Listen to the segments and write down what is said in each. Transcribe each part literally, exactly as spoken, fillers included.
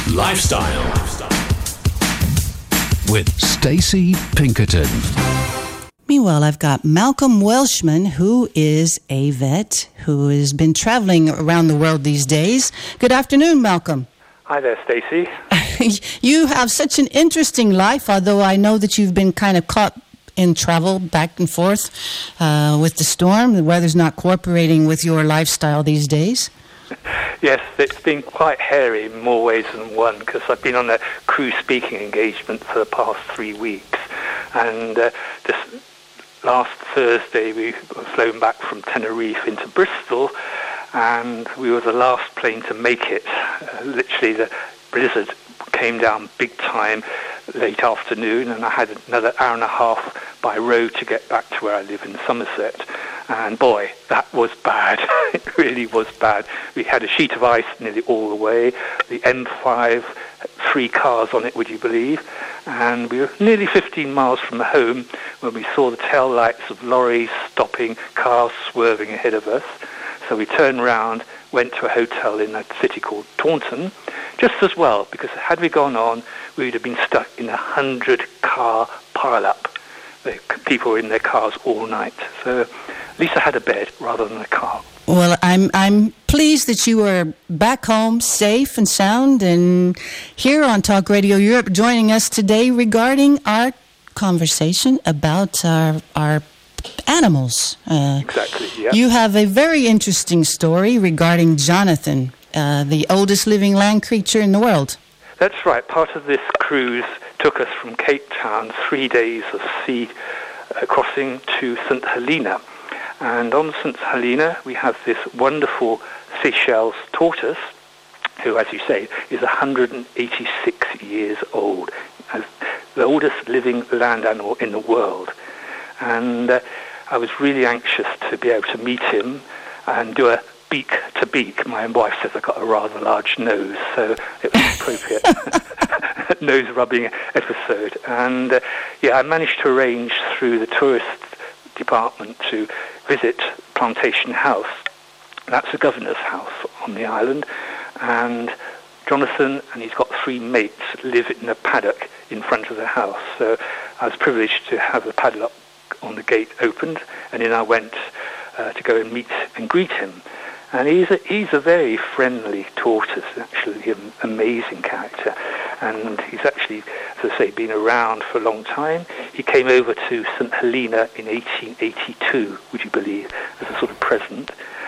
Lifestyle with Stacey Pinkerton. Meanwhile, I've got Malcolm Welshman, who is a vet who has been traveling around the world these days. Good afternoon, Malcolm. Hi there, Stacey. You have such an interesting life, although I know that you've been kind of caught in travel back and forth uh, with the storm. The weather's not cooperating with your lifestyle these days. Yes, it's been quite hairy in more ways than one, because I've been on a cruise speaking engagement for the past three weeks. And uh, this last Thursday, we were flown back from Tenerife into Bristol, and we were the last plane to make it. Uh, literally, the blizzard came down big time late afternoon, and I had another hour and a half by road to get back to where I live in Somerset. And boy, that was bad. It really was bad. We had a sheet of ice nearly all the way. The M five, three cars on it, would you believe? And we were nearly fifteen miles from home when we saw the tail lights of lorries stopping, cars swerving ahead of us. So we turned round, went to a hotel in a city called Taunton, just as well, because had we gone on, we would have been stuck in a hundred-car pile-up. The people were in their cars all night. So at least I had a bed rather than a car. Well, I'm I'm pleased that you are back home safe and sound and here on Talk Radio Europe joining us today regarding our conversation about our, our animals. Uh, exactly, yeah. You have a very interesting story regarding Jonathan, uh, the oldest living land creature in the world. That's right. Part of this cruise took us from Cape Town, three days of sea uh, crossing to Saint Helena. And on Saint Helena, we have this wonderful Seychelles tortoise, who, as you say, is one hundred eighty-six years old, as the oldest living land animal in the world. And uh, I was really anxious to be able to meet him and do a beak to beak. My wife says I've got a rather large nose, so it was appropriate nose rubbing episode. And uh, yeah, I managed to arrange through the tourist department to visit Plantation House. That's the governor's house on the island, and Jonathan and he's got three mates live in a paddock in front of the house. So I was privileged to have the paddock on the gate opened, and then I went uh, to go and meet and greet him. And he's a, he's a very friendly tortoise, actually an amazing character. And he's actually, as I say, been around for a long time. He came over to Saint Helena in eighteen eighty-two, would you believe, as a sort of present.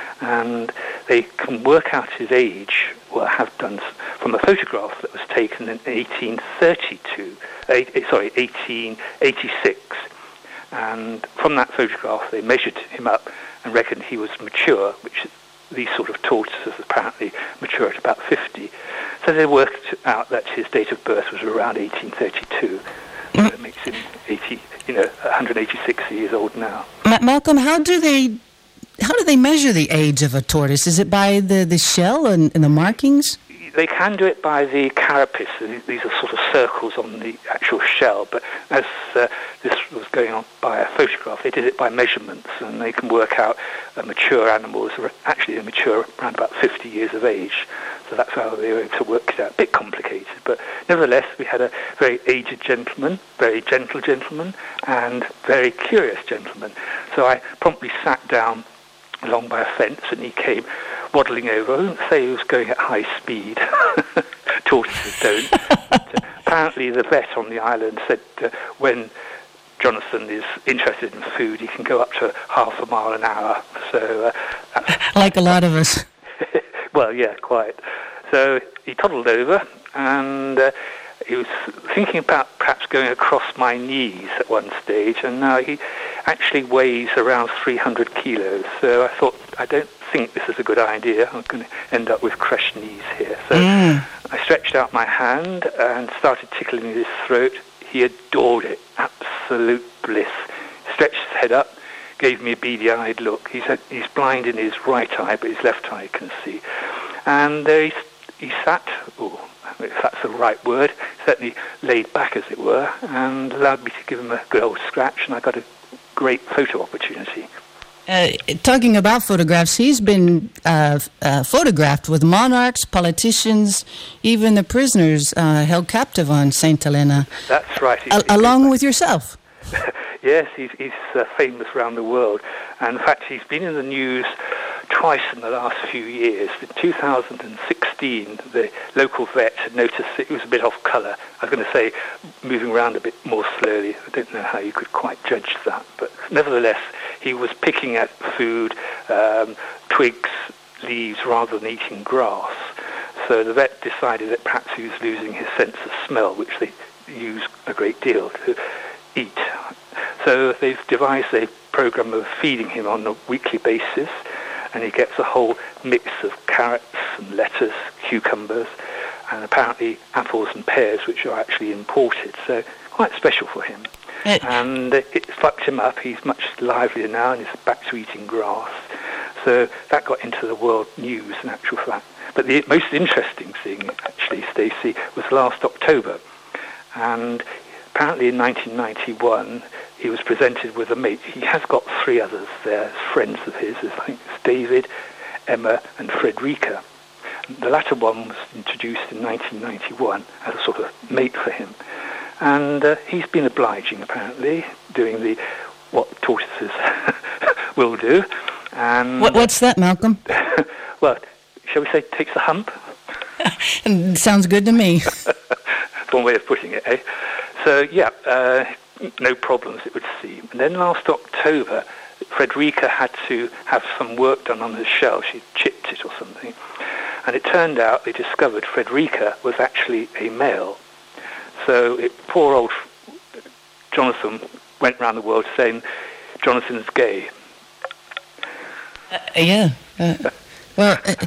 And they can work out his age, or have done, from a photograph that was taken in eighteen thirty-two, eight, sorry, eighteen eighty-six. And from that photograph, they measured him up and reckoned he was mature, which these sort of tortoises apparently mature at about fifty. So they worked out that his date of birth was around eighteen thirty-two. So it makes him eighty, you know, one hundred eighty-six years old now. Ma- Malcolm, how do they how do they measure the age of a tortoise? Is it by the, the shell and, and the markings? They can do it by the carapace. These are sort of circles on the actual shell, but as uh, this was going on by a photograph, they did it by measurements, and they can work out uh, mature animals. Actually, they mature around about fifty years of age, so that's how they were able to work it out. A bit complicated, but nevertheless, we had a very aged gentleman, very gentle gentleman, and very curious gentleman. So I promptly sat down along by a fence, and he came waddling over. I wouldn't say he was going at high speed. Tortoises don't. But, uh, apparently the vet on the island said uh, when Jonathan is interested in food, he can go up to half a mile an hour. So uh, that's like a lot of us. Well, yeah, quite. So he toddled over, and uh, he was thinking about perhaps going across my knees at one stage, and now he actually weighs around three hundred kilos. So I thought, I don't think this is a good idea. I'm going to end up with crushed knees here. So mm. I stretched out my hand and started tickling his throat. He adored it. Absolute bliss. Stretched his head up, gave me a beady-eyed look. He's, a, he's blind in his right eye, but his left eye can see. And there he, he sat, oh, if that's the right word, certainly laid back, as it were, and allowed me to give him a good old scratch, and I got a great photo opportunity. Uh, talking about photographs, he's been uh, uh, photographed with monarchs, politicians, even the prisoners uh, held captive on Saint Helena. That's right. A- along with yourself. Yes, he's, he's uh, famous around the world. And in fact, he's been in the news twice in the last few years. In two thousand sixteen, the local vet had noticed that he was a bit off colour. I was going to say moving around a bit more slowly. I don't know how you could quite judge that. But nevertheless, he was picking at food, um, twigs, leaves, rather than eating grass. So the vet decided that perhaps he was losing his sense of smell, which they use a great deal to eat. So they've devised a program of feeding him on a weekly basis, and he gets a whole mix of carrots and lettuce, cucumbers, and apparently apples and pears, which are actually imported. So quite special for him. It, and it fucked him up. He's much livelier now and is back to eating grass. So that got into the world news in actual fact. But the most interesting thing, actually, Stacey, was last October. And apparently in nineteen ninety-one, he was presented with a mate. He has got three others there, friends of his. I think it's David, Emma, and Frederica. The latter one was introduced in nineteen ninety-one as a sort of mate for him. And uh, he's been obliging, apparently, doing the what tortoises will do. And what, what's that, Malcolm? Well, shall we say takes a hump? Sounds good to me. One way of putting it, eh? So, yeah, uh, no problems, it would seem. And then last October, Frederica had to have some work done on the shell. She chipped it or something. And it turned out they discovered Frederica was actually a male. So it, poor old Jonathan went around the world saying, Jonathan's gay. Uh, yeah. Uh, well, uh,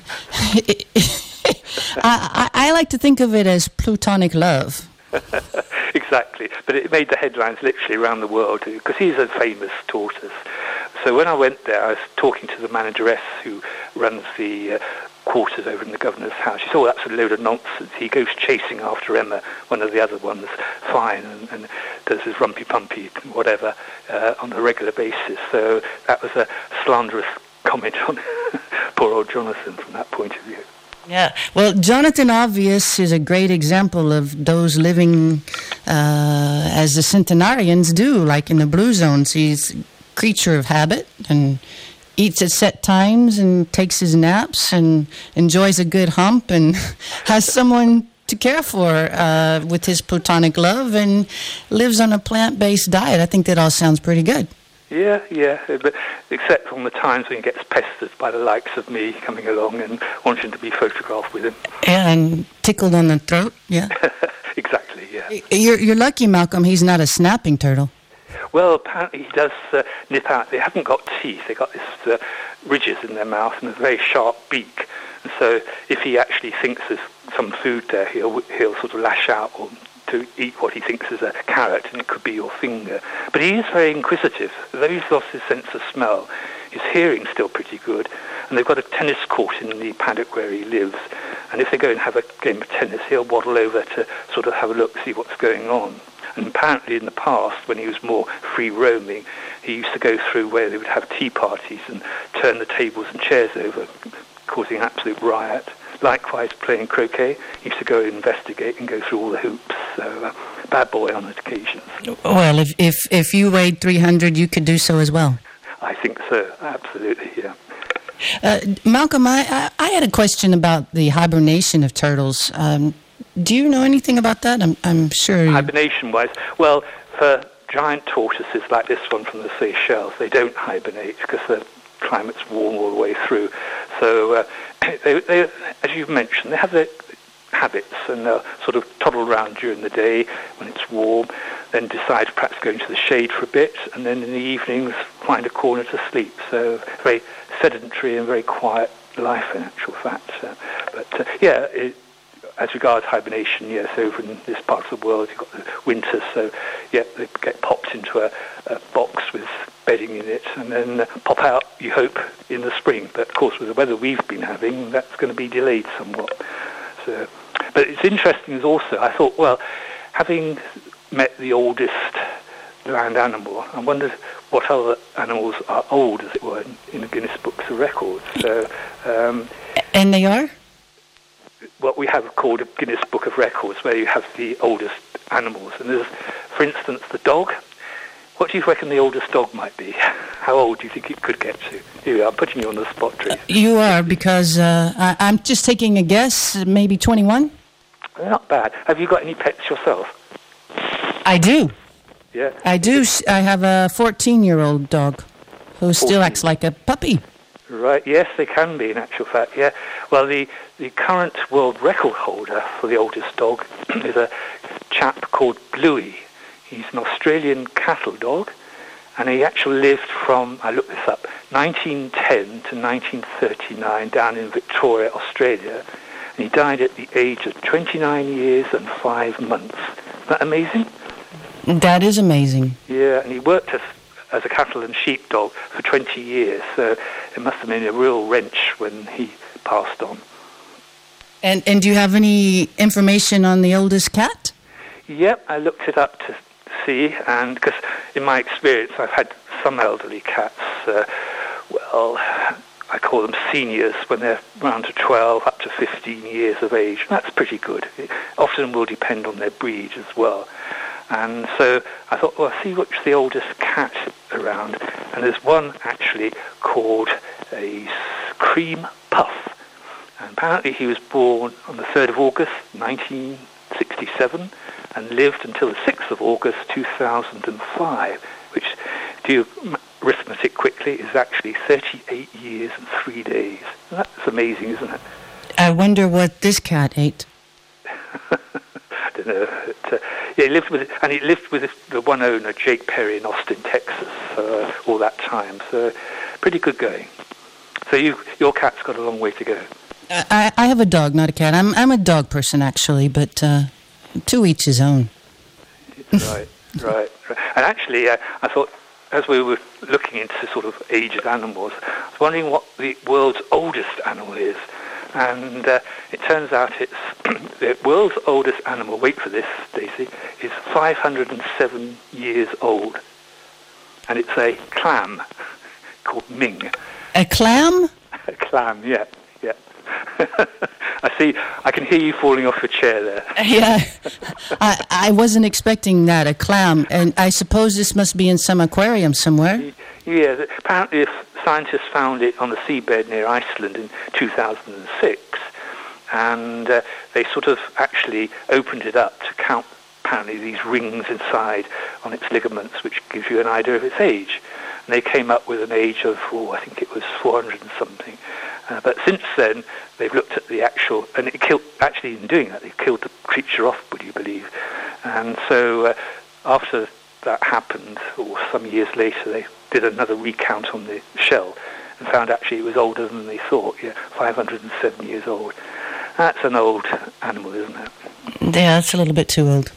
I, I like to think of it as platonic love. Exactly, but it made the headlines literally around the world because he's a famous tortoise. So when I went there, I was talking to the manageress who runs the uh, quarters over in the governor's house. She said, oh, that's a load of nonsense. He goes chasing after Emma, one of the other ones, fine, and, and does his rumpy-pumpy, whatever, uh, on a regular basis. So that was a slanderous comment on poor old Jonathan from that point of view. Yeah, well, Jonathan Obvious is a great example of those living uh, as the centenarians do, like in the Blue Zones. He's a creature of habit and eats at set times and takes his naps and enjoys a good hump and has someone to care for uh, with his platonic love and lives on a plant-based diet. I think that all sounds pretty good. Yeah, yeah, but except on the times when he gets pestered by the likes of me coming along and wanting to be photographed with him. Yeah, and tickled on the throat, yeah. Exactly, yeah. You're, you're lucky, Malcolm, he's not a snapping turtle. Well, apparently he does uh, nip out. They haven't got teeth. They've got this uh, ridges in their mouth and a very sharp beak. And so if he actually thinks there's some food there, he'll, he'll sort of lash out or to eat what he thinks is a carrot, and it could be your finger. But he is very inquisitive. Though he's lost his sense of smell, his hearing's still pretty good, and they've got a tennis court in the paddock where he lives, and if they go and have a game of tennis, he'll waddle over to sort of have a look, see what's going on. And apparently in the past, when he was more free-roaming, he used to go through where they would have tea parties and turn the tables and chairs over, causing an absolute riot. Likewise, playing croquet, he used to go and investigate and go through all the hoops. So, uh, bad boy on occasions. Well, if, if if you weighed three hundred, you could do so as well. I think so, absolutely, yeah. Uh, Malcolm, I, I, I had a question about the hibernation of turtles. Um, do you know anything about that? I'm, I'm sure... You... Hibernation-wise, well, for giant tortoises like this one from the Seychelles, they don't hibernate because the climate's warm all the way through. So, uh, they, they, as you've mentioned, they have their habits and they'll sort of toddle around during the day when it's warm, then decide to perhaps go into the shade for a bit, and then in the evenings find a corner to sleep. So very sedentary and very quiet life in actual fact. Uh, but uh, yeah, it, as regards hibernation, yes, over in this part of the world you've got the winter, so yeah, they get popped into a, a box with bedding in it and then uh, pop out, you hope, in the spring. But of course with the weather we've been having, that's going to be delayed somewhat. So, but it's interesting as also, I thought, well, having met the oldest land animal. I wondered what other animals are old, as it were, in, in the Guinness Books of Records. So, um, and they are? What we have called a Guinness Book of Records, where you have the oldest animals. And there's, for instance, the dog. What do you reckon the oldest dog might be? How old do you think it could get to? Here we are, I'm putting you on the spot, Tracy. You are, because uh, I, I'm just taking a guess, maybe twenty-one? Not bad. Have you got any pets yourself? I do. Yeah. I do. I have a fourteen-year-old dog who still fourteen. acts like a puppy. Right, yes, they can be, in actual fact, yeah. Well, the, the current world record holder for the oldest dog is a chap called Bluey. He's an Australian cattle dog, and he actually lived from, I looked this up, nineteen ten to nineteen thirty-nine down in Victoria, Australia, and he died at the age of twenty-nine years and five months. Isn't that amazing? That is amazing. Yeah, and he worked as, as a cattle and sheep dog for twenty years, so it must have been a real wrench when he passed on. And and do you have any information on the oldest cat? Yep, I looked it up to see, and because in my experience I've had some elderly cats, uh, well, I call them seniors when they're around to twelve up to fifteen years of age. That's pretty good. It often will depend on their breed as well. And so I thought, well, see what's the oldest cat around. And there's one actually called a Cream Puff. And apparently he was born on the third of August, nineteen sixty-seven, and lived until the sixth of August, two thousand five, which, do you arithmetic quickly, is actually thirty-eight years and three days. That's amazing, isn't it? I wonder what this cat ate. I don't know. But, uh, yeah, he lived with, and he lived with the one owner, Jake Perry, in Austin, Texas, uh, all that time. So, pretty good going. So, you, your cat's got a long way to go. I, I have a dog, not a cat. I'm I'm a dog person, actually, but uh, to each his own. right, right, right. And actually, uh, I thought, as we were looking into sort of aged animals, I was wondering what the world's oldest animal is. And uh, it turns out it's the world's oldest animal, wait for this, Stacey, is five hundred seven years old. And it's a clam called Ming. A clam? A clam, yeah, yeah. I see, I can hear you falling off your chair there. Yeah, I, I wasn't expecting that, a clam. And I suppose this must be in some aquarium somewhere. Yeah, apparently scientists found it on the seabed near Iceland in two thousand six. And uh, they sort of actually opened it up to count, apparently, these rings inside on its ligaments, which gives you an idea of its age. And they came up with an age of, oh, I think it was four hundred and something. Uh, but since then, they've looked at the actual, and it killed, actually in doing that, they killed the creature off, would you believe? And so uh, after that happened, or some years later, they did another recount on the shell and found actually it was older than they thought, yeah, five hundred seven years old. That's an old animal, isn't it? Yeah, that's a little bit too old.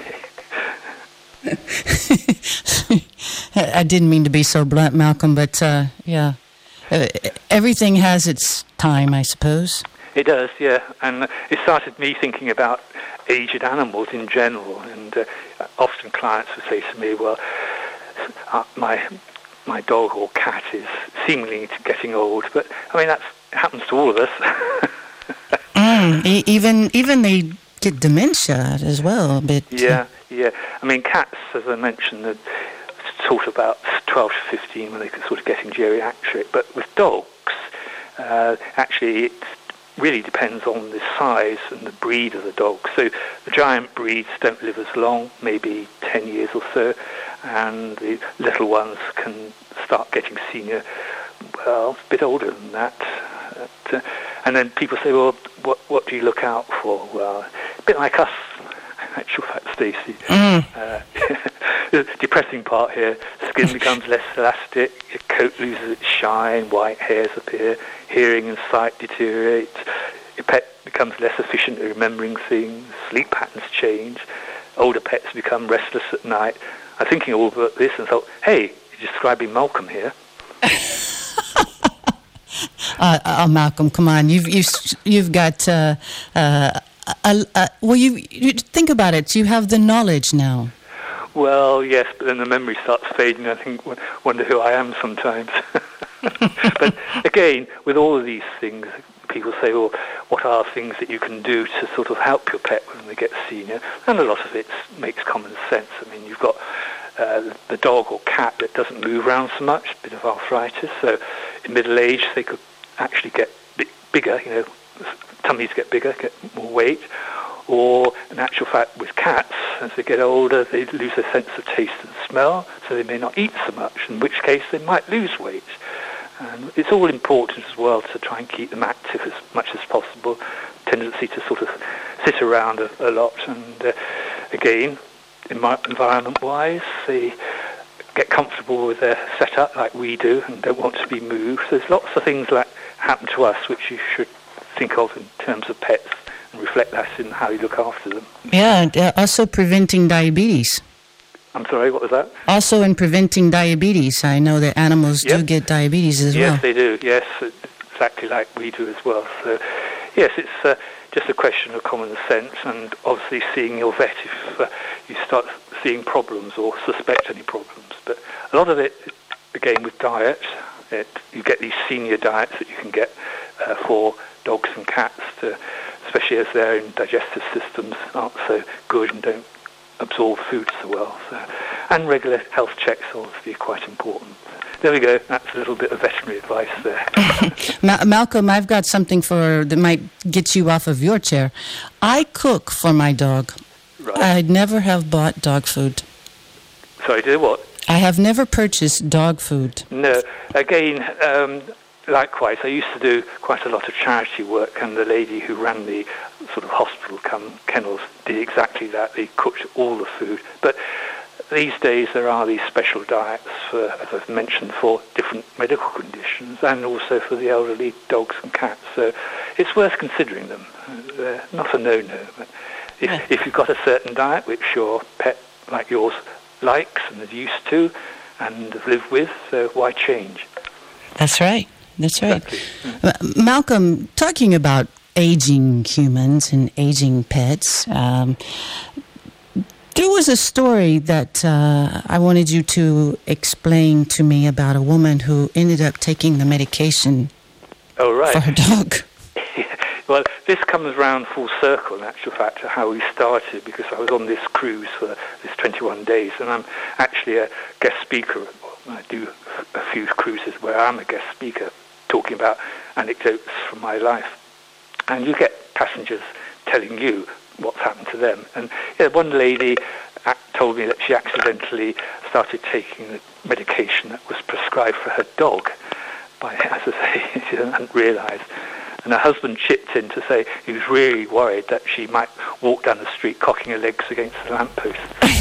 I didn't mean to be so blunt, Malcolm, but uh, yeah. Uh, everything has its time, I suppose. It does, yeah. And it started me thinking about aged animals in general. And uh, often clients would say to me, well, uh, my my dog or cat is seemingly getting old. But, I mean, that happens to all of us. mm, e- even even they get dementia as well a bit. Yeah, yeah. I mean, cats, as I mentioned, are sort of about twelve to fifteen when they're sort of getting geriatric. But with dogs, uh, actually, it really depends on the size and the breed of the dog. So the giant breeds don't live as long, maybe ten years or so, and the little ones can start getting senior, well, a bit older than that. But, uh, and then people say, well, what what do you look out for? Well, a bit like us, actual fact, Stacey. Mm. Uh, the depressing part here, skin becomes less elastic, your coat loses its shine, white hairs appear, hearing and sight deteriorate, your pet becomes less efficient at remembering things, sleep patterns change, older pets become restless at night. I was thinking all about this and thought, hey, you're describing Malcolm here. uh, oh, Malcolm, come on, you've you've you've got. Uh, uh, uh, uh, well, you, you think about it. You have the knowledge now. Well, yes, but then the memory starts fading. I think, wonder who I am sometimes. But again, with all of these things, people say, well, what are things that you can do to sort of help your pet when they get senior? And a lot of it makes common sense. I mean, you've got uh, the dog or cat that doesn't move around so much, a bit of arthritis. So in middle age, they could actually get bit bigger, you know, tummies get bigger, get more weight. Or, in actual fact, with cats, as they get older, they lose their sense of taste and smell, so they may not eat so much, in which case they might lose weight. And it's all important as well to try and keep them active as much as possible. Tendency to sort of sit around a, a lot, and uh, again, environment-wise, they get comfortable with their setup like we do and don't want to be moved. So there's lots of things that happen to us which you should think of in terms of pets and reflect that in how you look after them. Yeah, and uh, also preventing diabetes. I'm sorry, what was that? Also in preventing diabetes. I know that animals yep. do get diabetes as yes, well. Yes, they do. Yes, exactly like we do as well. So, yes, it's uh, just a question of common sense and obviously seeing your vet if uh, you start seeing problems or suspect any problems. But a lot of it, again, with diet, it, you get these senior diets that you can get uh, for dogs and cats, to, especially as their own digestive systems aren't so good and don't absorb food so well. So, and regular health checks are obviously quite important. There we go. That's a little bit of veterinary advice there. Ma- Malcolm, I've got something for that might get you off of your chair. I cook for my dog. Right. I never have bought dog food. Sorry, do what? I have never purchased dog food. No. Again, um, likewise, I used to do quite a lot of charity work, and the lady who ran the sort of hospital cum kennels did exactly that. They cooked all the food. But these days there are these special diets, for, as I've mentioned, for different medical conditions and also for the elderly dogs and cats. So it's worth considering them. They're not a no-no. But if, yeah. if you've got a certain diet which your pet, like yours, likes and is used to and live with, so why change? That's right. That's right. Exactly. Mm. Malcolm, talking about aging humans and aging pets, um, there was a story that uh, I wanted you to explain to me about a woman who ended up taking the medication oh, right. for her dog. Well, this comes round full circle, in actual fact, to how we started, because I was on this cruise for this twenty-one days, and I'm actually a guest speaker. I do a few cruises where I'm a guest speaker, talking about anecdotes from my life. And you get passengers telling you what's happened to them. And yeah, one lady told me that she accidentally started taking the medication that was prescribed for her dog by, as I say, she hadn't realised. And her husband chipped in to say he was really worried that she might walk down the street cocking her legs against the lamppost.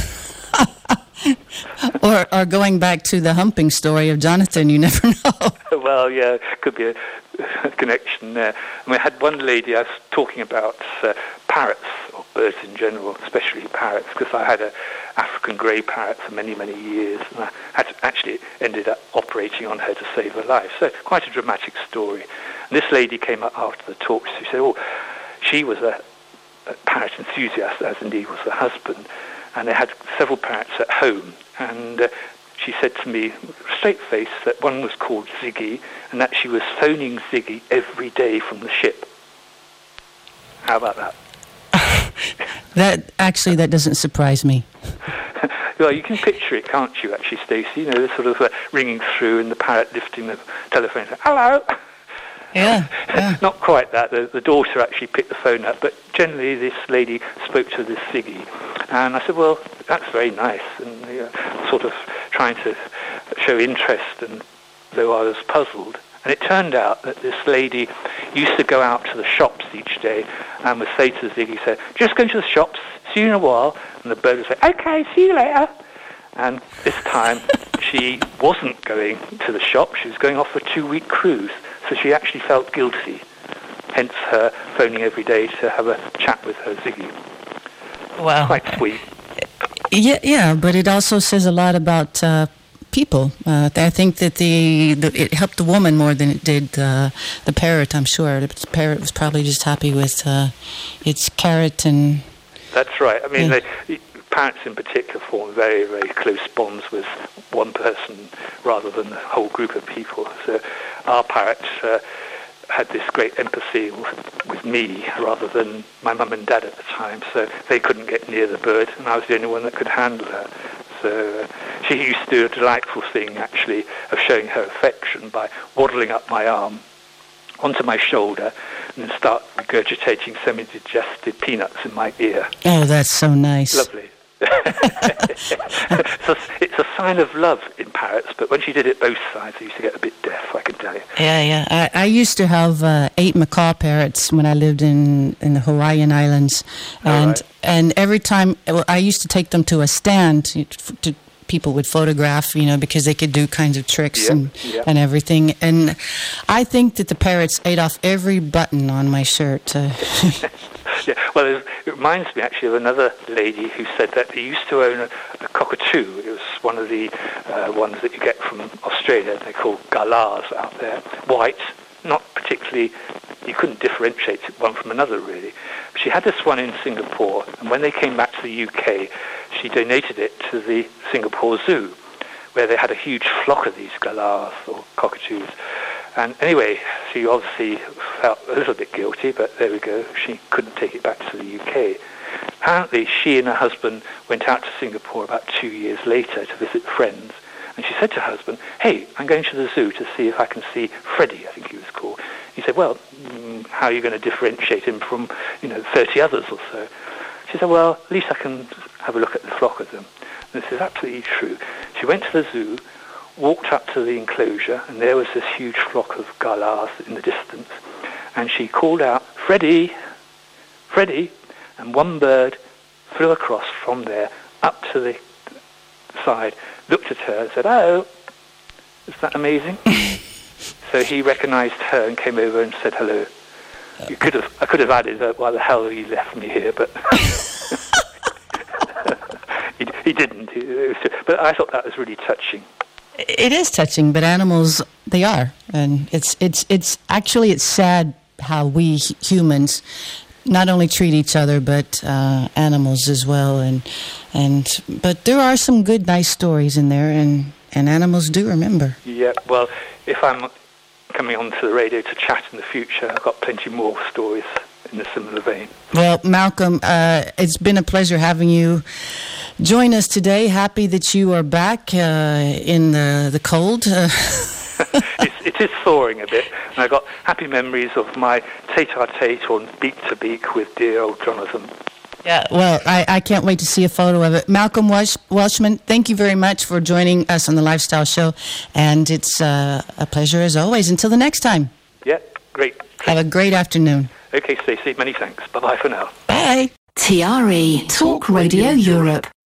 or, or going back to the humping story of Jonathan, you never know. Well, yeah, could be a connection there. I mean, I had one lady, I was talking about uh, parrots, or birds in general, especially parrots, because I had an African grey parrot for many, many years, and I had to, actually ended up operating on her to save her life. So quite a dramatic story. And this lady came up after the talk, she said, oh, she was a, a parrot enthusiast, as indeed was her husband, and they had several parrots at home, and uh, she said to me, straight face, that one was called Ziggy, and that she was phoning Ziggy every day from the ship. How about that? That actually, that doesn't surprise me. Well, you can picture it, can't you, actually, Stacey? You know, the sort of uh, ringing through and the parrot lifting the telephone and saying, hello! Yeah, yeah. Not quite that. The, the daughter actually picked the phone up, but generally this lady spoke to this Ziggy. And I said, well, that's very nice, and uh, sort of trying to show interest, and though I was puzzled. And it turned out that this lady used to go out to the shops each day and would say to Ziggy, say, just going to the shops, see you in a while. And the bird would say, okay, see you later. And this time she wasn't going to the shop, she was going off for a two-week cruise. So she actually felt guilty, hence her phoning every day to have a chat with her Ziggy. Wow. Quite sweet. Yeah, yeah, but it also says a lot about uh, people. Uh, I think that the, the it helped the woman more than it did uh, the parrot, I'm sure. The parrot was probably just happy with uh, its carrot and... That's right. I mean, yeah. they, parrots in particular form very, very close bonds with one person rather than a whole group of people. So our parrot uh, had this great empathy with, with me rather than my mum and dad at the time. So they couldn't get near the bird, and I was the only one that could handle her. So uh, she used to do a delightful thing, actually, of showing her affection by waddling up my arm onto my shoulder and start regurgitating semi-digested peanuts in my ear. Oh, that's so nice. Lovely. So it's a sign of love in parrots, but when she did it both sides, I used to get a bit deaf, I can tell you. Yeah, yeah. I, I used to have uh, eight macaw parrots when I lived in, in the Hawaiian Islands. And right. and every time, well, I used to take them to a stand to, to people would photograph, you know, because they could do kinds of tricks yep, and, yep. and everything. And I think that the parrots ate off every button on my shirt. Uh, Yeah, well, it, it reminds me actually of another lady who said that they used to own a, a cockatoo. It was one of the uh, ones that you get from Australia. They're called galahs out there. White, not particularly, you couldn't differentiate one from another really. But she had this one in Singapore, and when they came back to the U K, she donated it to the Singapore Zoo, where they had a huge flock of these galahs or cockatoos. And anyway, she obviously felt a little bit guilty, but there we go. She couldn't take it back to the U K. Apparently, she and her husband went out to Singapore about two years later to visit friends. And she said to her husband, "Hey, I'm going to the zoo to see if I can see Freddie," I think he was called. He said, "Well, mm, how are you going to differentiate him from, you know, thirty others or so?" She said, "Well, at least I can have a look at the flock of them." And this is absolutely true. She went to the zoo, walked up to the enclosure, and there was this huge flock of galahs in the distance. And she called out, "Freddie, Freddie," and one bird flew across from there up to the side, looked at her and said, "Oh, is that amazing?" So he recognized her and came over and said hello. You could have, I could have added, uh, "Why the hell have you left me here?" But he, he didn't. It was just, but I thought that was really touching. It is touching, but animals, they are. And it's it's it's actually, it's sad how we humans not only treat each other, but uh, animals as well. And and but there are some good, nice stories in there, and, and animals do remember. Yeah, well, if I'm coming onto the radio to chat in the future, I've got plenty more stories in a similar vein. Well, Malcolm, uh, it's been a pleasure having you join us today. Happy that you are back uh, in the, the cold. Uh, it's, it is thawing a bit, and I've got happy memories of my tete-a-tete on beak-to-beak with dear old Jonathan. Yeah, well, I, I can't wait to see a photo of it. Malcolm Welsh, Welshman, thank you very much for joining us on the Lifestyle Show, and it's uh, a pleasure as always. Until the next time. Yeah, great. Have a great afternoon. Okay, Stacey, many thanks. Bye-bye for now. Bye. T R E Talk Radio Europe.